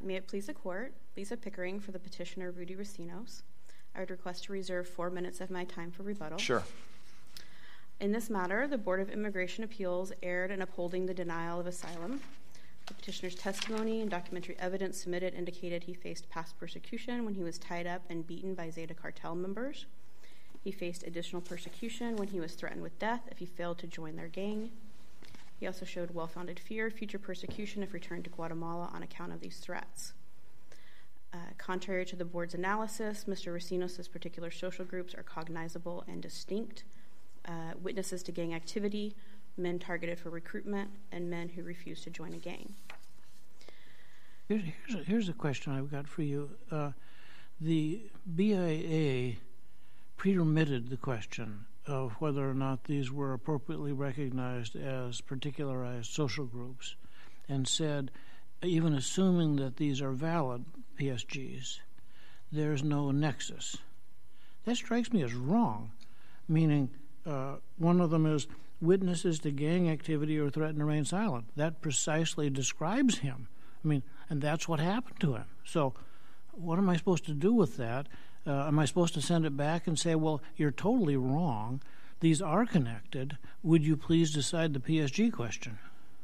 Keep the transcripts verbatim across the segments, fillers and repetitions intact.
may it please the Court, Lisa Pickering for the petitioner Rudy Recinos. I would request to reserve four minutes of my time for rebuttal. Sure. In this matter, the Board of Immigration Appeals erred in upholding the denial of asylum. The petitioner's testimony and documentary evidence submitted indicated he faced past persecution when he was tied up and beaten by Zeta cartel members. He faced additional persecution when he was threatened with death if he failed to join their gang. He also showed well-founded fear of future persecution if returned to Guatemala on account of these threats. Uh, contrary to the board's analysis, Mister Recinos' particular social groups are cognizable and distinct. Uh, witnesses to gang activity, men targeted for recruitment, and men who refuse to join a gang. Here's, here's, a, here's a question I've got for you. Uh, the B I A pre-permitted the question of whether or not these were appropriately recognized as particularized social groups and said, even assuming that these are valid P S Gs, there's no nexus. That strikes me as wrong, meaning uh, one of them is witnesses to gang activity or threaten to remain silent. That precisely describes him. I mean, and that's what happened to him. So what am I supposed to do with that? Uh, am I supposed to send it back and say, well, you're totally wrong. These are connected. Would you please decide the P S G question?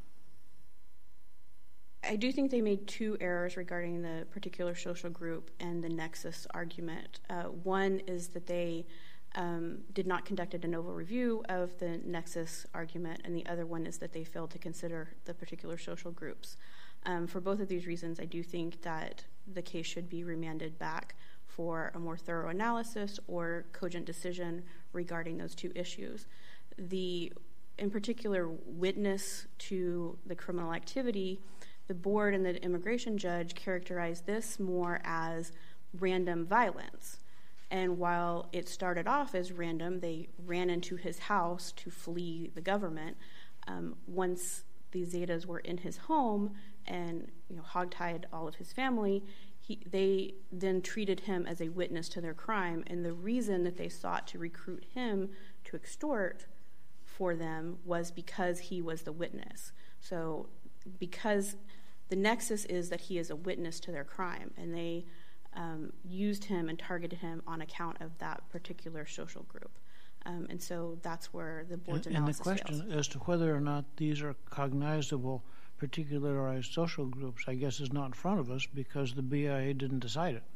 I do think they made two errors regarding the particular social group and the nexus argument. Uh, one is that they um, did not conduct a de novo review of the nexus argument, and the other one is that they failed to consider the particular social groups. Um, for both of these reasons, I do think that the case should be remanded back for a more thorough analysis or cogent decision regarding those two issues. The, in particular, witness to the criminal activity, the board and the immigration judge characterized this more as random violence. And while it started off as random, they ran into his house to flee the government. Um, once the Zetas were in his home and you know, hogtied all of his family, he, they then treated him as a witness to their crime. And the reason that they sought to recruit him to extort for them was because he was the witness. So because the nexus is that he is a witness to their crime, and they um, used him and targeted him on account of that particular social group. Um, and so that's where the board's and, analysis And the question fails. as to whether or not these are cognizable, particularized social groups, I guess, is not in front of us because the B I A didn't decide it.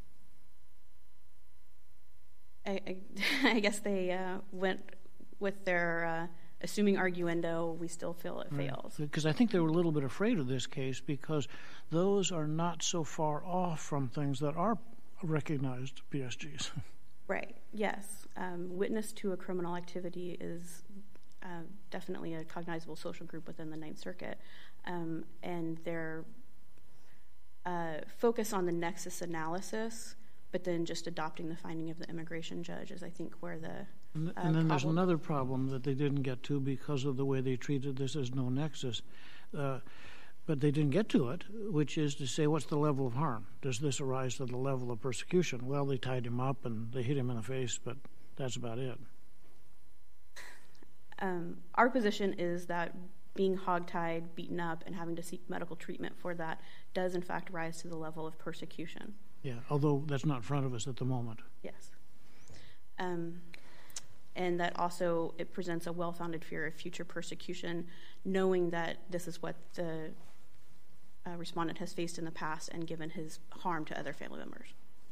I, I, I guess they uh, went with their uh, assuming arguendo. We still feel it Right. fails. Because I think they were a little bit afraid of this case because those are not so far off from things that are recognized P S Gs. Right, yes. Um, witness to a criminal activity is uh, definitely a cognizable social group within the Ninth Circuit. Um, and their uh, focus on the nexus analysis, but then just adopting the finding of the immigration judge is, I think, where the And, uh, and then there's problem- another problem that they didn't get to because of the way they treated this as no nexus. Uh, but they didn't get to it, which is to say, what's the level of harm? Does this arise to the level of persecution? Well, they tied him up and they hit him in the face, but that's about it. Um, our position is that being hogtied, beaten up, and having to seek medical treatment for that does, in fact, rise to the level of persecution. Yeah, although that's not in front of us at the moment. Yes. Um, and that also, it presents a well-founded fear of future persecution, knowing that this is what the uh, respondent has faced in the past and given his harm to other family members.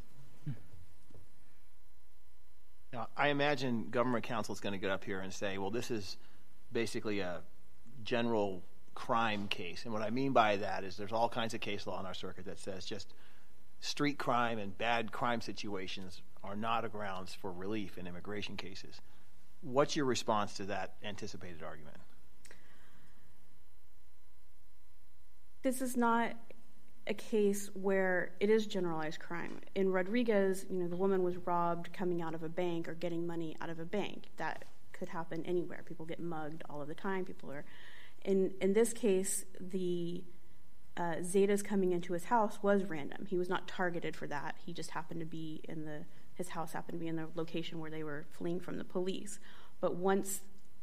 Now, I imagine government counsel is going to get up here and say, well, this is basically a general crime case. And what I mean by that is there's all kinds of case law in our circuit that says just street crime and bad crime situations are not a grounds for relief in immigration cases. What's your response to that anticipated argument? This is not a case where it is generalized crime. In Rodriguez, you know, the woman was robbed coming out of a bank or getting money out of a bank. That could happen anywhere. People get mugged all of the time. People are, in in this case, the uh, Zetas coming into his house was random. He was not targeted for that. He just happened to be in the his house happened to be in the location where they were fleeing from the police. But once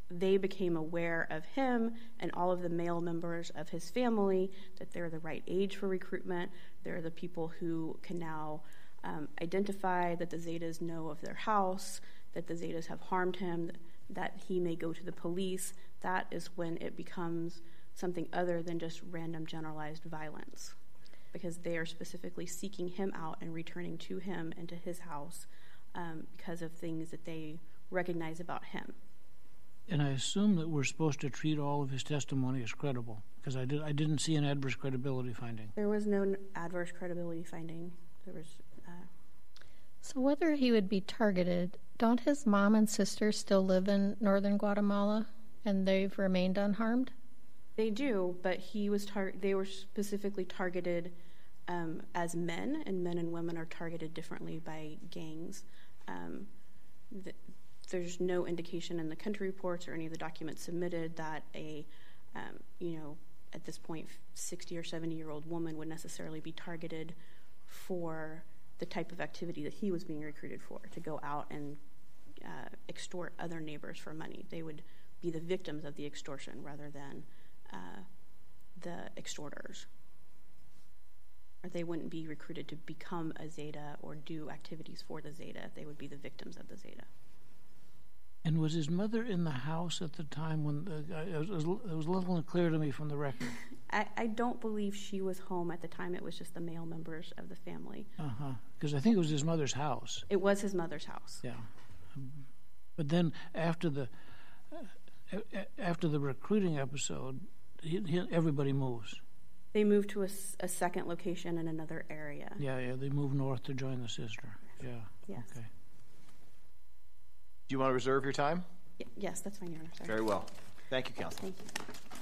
they became aware of him and all of the male members of his family, that they're the right age for recruitment. They're the people who can now um, identify that the Zetas know of their house, that the Zetas have harmed him, that he may go to the police. That is when it becomes something other than just random generalized violence, because they are specifically seeking him out and returning to him and to his house um, because of things that they recognize about him. And I assume that we're supposed to treat all of his testimony as credible, because I, did, I didn't see an adverse credibility finding. There was no adverse credibility finding. There was. Uh... So whether he would be targeted, don't his mom and sister still live in northern Guatemala, and they've remained unharmed? They do, but he was tar- they were specifically targeted um, as men, and men and women are targeted differently by gangs. Um, th- there's no indication in the country reports or any of the documents submitted that a, um, you know, at this point, sixty or seventy year old woman would necessarily be targeted for the type of activity that he was being recruited for, to go out and uh, extort other neighbors for money. They would be the victims of the extortion rather than uh, the extorters. Or they wouldn't be recruited to become a Zeta or do activities for the Zeta. They would be the victims of the Zeta. And was his mother in the house at the time when the, uh, it, was, it was a little unclear to me from the record? I, I don't believe she was home at the time. It was just the male members of the family. Uh-huh. Because I think it was his mother's house. It was his mother's house. Yeah. But then after the uh, after the recruiting episode, he, he, everybody moves. They moved to a, a second location in another area. Yeah, yeah. They moved north to join the sister. Yeah. Yes. Okay. Do you want to reserve your time? Y- yes, that's fine, Your Honor. Sorry. Very well. Thank you, counsel. Thank you.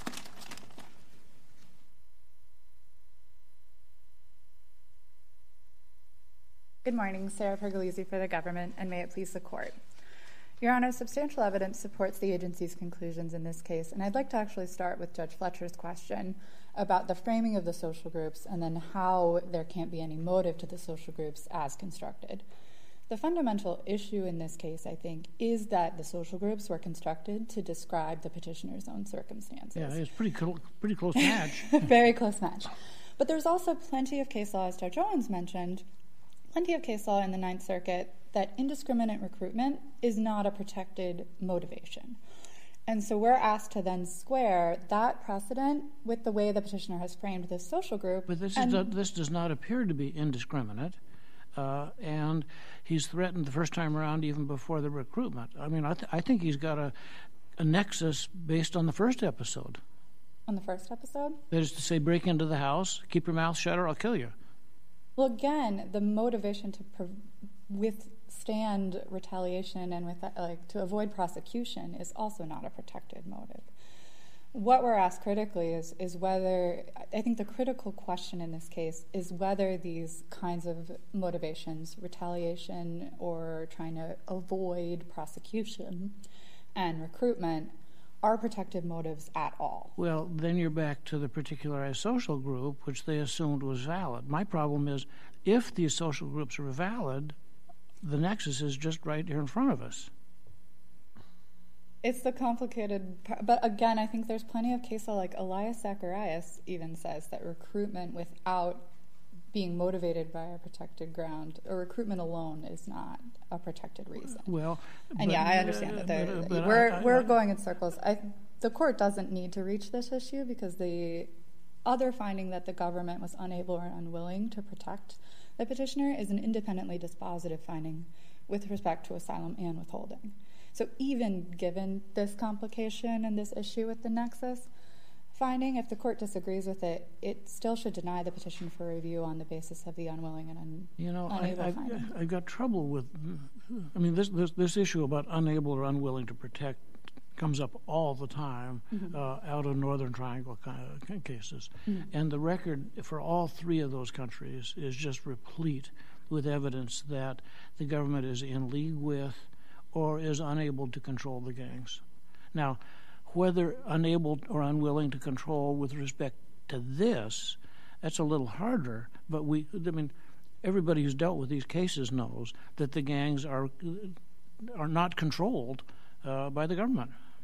Good morning. Sarah Pergolesi for the government, and may it please the court. Your Honor, substantial evidence supports the agency's conclusions in this case, and I'd like to actually start with Judge Fletcher's question about the framing of the social groups and then how there can't be any motive to the social groups as constructed. The fundamental issue in this case, I think, is that the social groups were constructed to describe the petitioner's own circumstances. Yeah, it's pretty cl- pretty close match. Very close match. But there's also plenty of case law, as Judge Owens mentioned, plenty of case law in the Ninth Circuit that indiscriminate recruitment is not a protected motivation. And so we're asked to then square that precedent with the way the petitioner has framed this social group. But this, is not, this does not appear to be indiscriminate. Uh, and he's threatened the first time around even before the recruitment. I mean, I, th- I think he's got a, a nexus based on the first episode. On the first episode? That is to say, break into the house, keep your mouth shut or I'll kill you. Well, again, the motivation to pre- withstand retaliation and with that, like to avoid prosecution is also not a protected motive. What we're asked critically is, is whether, I think the critical question in this case is whether these kinds of motivations, retaliation or trying to avoid prosecution and recruitment, are protected motives at all. Well, then you're back to the particularized social group, which they assumed was valid. My problem is, if these social groups are valid, the nexus is just right here in front of us. It's the complicated part. But again, I think there's plenty of case law, like Elias Zacharias even says that recruitment without being motivated by a protected ground, or recruitment alone is not a protected reason. Well, and but, yeah, I understand uh, that but, but we're I, I, we're I, going in circles. I, the court doesn't need to reach this issue because the other finding that the government was unable or unwilling to protect the petitioner is an independently dispositive finding with respect to asylum and withholding. So even given this complication and this issue with the nexus finding, if the court disagrees with it, it still should deny the petition for review on the basis of the unwilling and un- you know, unable I, I've, finding. I've got trouble with, I mean, this, this this issue about unable or unwilling to protect comes up all the time mm-hmm. uh, out of Northern Triangle kind of cases. Mm-hmm. And the record for all three of those countries is just replete with evidence that the government is in league with or is unable to control the gangs. Now, whether unable or unwilling to control with respect to this, that's a little harder, but we, I mean, everybody who's dealt with these cases knows that the gangs are are not controlled uh, by the government.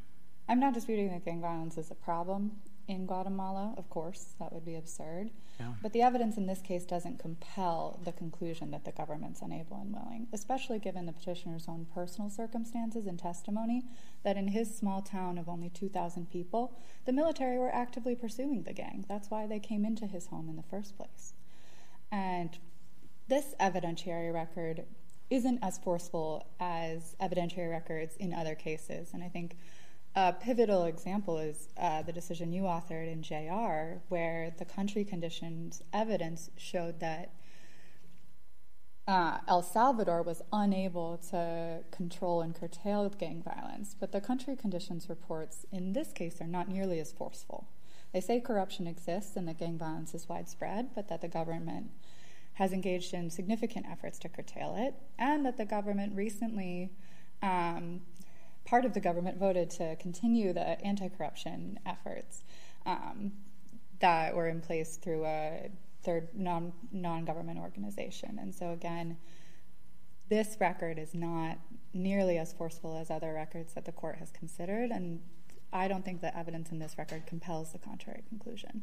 I'm not disputing that gang violence is a problem in Guatemala, of course. That would be absurd. Yeah. But the evidence in this case doesn't compel the conclusion that the government's unable and willing, especially given the petitioner's own personal circumstances and testimony that in his small town of only two thousand people, the military were actively pursuing the gang. That's why they came into his home in the first place. And this evidentiary record isn't as forceful as evidentiary records in other cases. And I think a pivotal example is uh, the decision you authored in J R, where the country conditions evidence showed that uh, El Salvador was unable to control and curtail gang violence. But the country conditions reports in this case are not nearly as forceful. They say corruption exists and that gang violence is widespread, but that the government has engaged in significant efforts to curtail it, and that the government recently, um, part of the government voted to continue the anti-corruption efforts um, that were in place through a third non, non-government organization. And so again, this record is not nearly as forceful as other records that the court has considered, and I don't think the evidence in this record compels the contrary conclusion.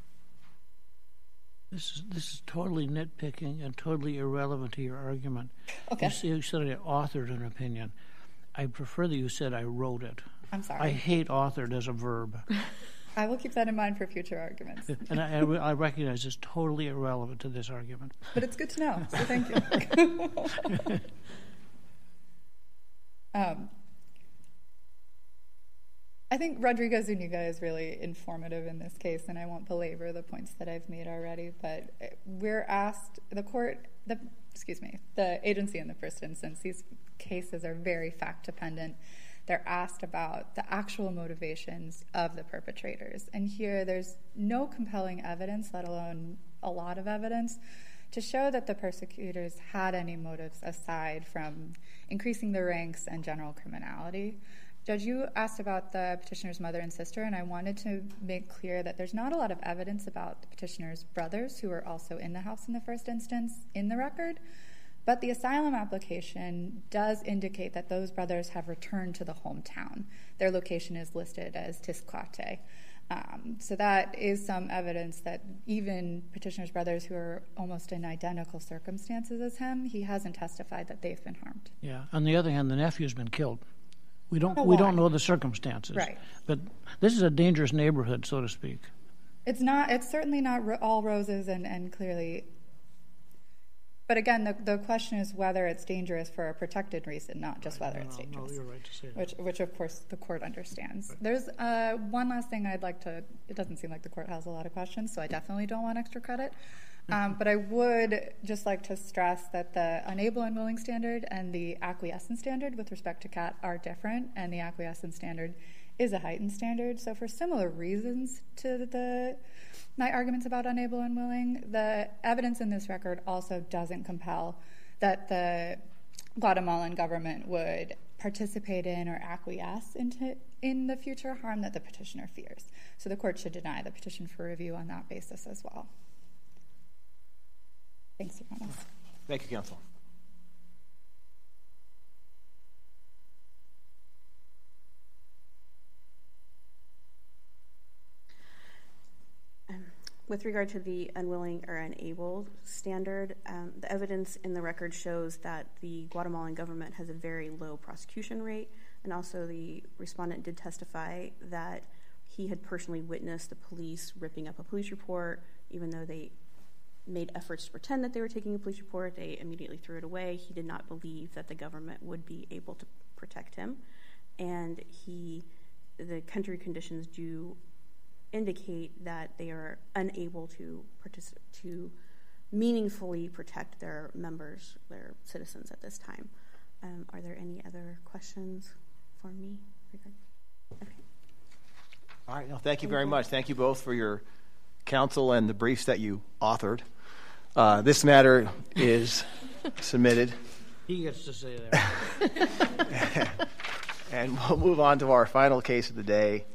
This is this is totally nitpicking and totally irrelevant to your argument. Okay. You, you said I authored an opinion. I prefer that you said I wrote it. I'm sorry. I hate authored as a verb. I will keep that in mind for future arguments. And I, I, I recognize it's totally irrelevant to this argument. But it's good to know, so thank you. um, I think Rodriguez-Zuniga is really informative in this case, and I won't belabor the points that I've made already, but we're asked, the court, the excuse me, the agency in the first instance, these cases are very fact-dependent. They're asked about the actual motivations of the perpetrators. And here there's no compelling evidence, let alone a lot of evidence, to show that the persecutors had any motives aside from increasing their ranks and general criminality. Judge, you asked about the petitioner's mother and sister, and I wanted to make clear that there's not a lot of evidence about the petitioner's brothers, who were also in the house in the first instance, in the record. But the asylum application does indicate that those brothers have returned to the hometown. Their location is listed as Tizcuate. Um, so that is some evidence that even petitioner's brothers who are almost in identical circumstances as him, he hasn't testified that they've been harmed. Yeah. On the other hand, the nephew's been killed. We don't don't we why. don't know the circumstances. Right. But this is a dangerous neighborhood, so to speak. It's not. It's certainly not ro- all roses and, and clearly. But again, the, the question is whether it's dangerous for a protected reason, not just whether no, it's no, dangerous. No, you're right to say that. Which, which of course, the court understands. Right. There's uh, one last thing I'd like to. It doesn't seem like the court has a lot of questions, so I definitely don't want extra credit. Um, but I would just like to stress that the unable and willing standard and the acquiescence standard with respect to C A T are different, and the acquiescence standard is a heightened standard. So for similar reasons to the my arguments about unable and willing, the evidence in this record also doesn't compel that the Guatemalan government would participate in or acquiesce into in the future harm that the petitioner fears. So the court should deny the petition for review on that basis as well. Thanks, Your Honor. Thank you, counsel. Um, with regard to the unwilling or unable standard, um, the evidence in the record shows that the Guatemalan government has a very low prosecution rate, and also the respondent did testify that he had personally witnessed the police ripping up a police report, even though they made efforts to pretend that they were taking a police report. They immediately threw it away. He did not believe that the government would be able to protect him. And he, the country conditions do indicate that they are unable to participate, to meaningfully protect their members, their citizens at this time. Um, are there any other questions for me? Okay. All right. No, thank you very much. Thank you both for your counsel and the briefs that you authored. Uh, this matter is submitted. He gets to say that. And we'll move on to our final case of the day.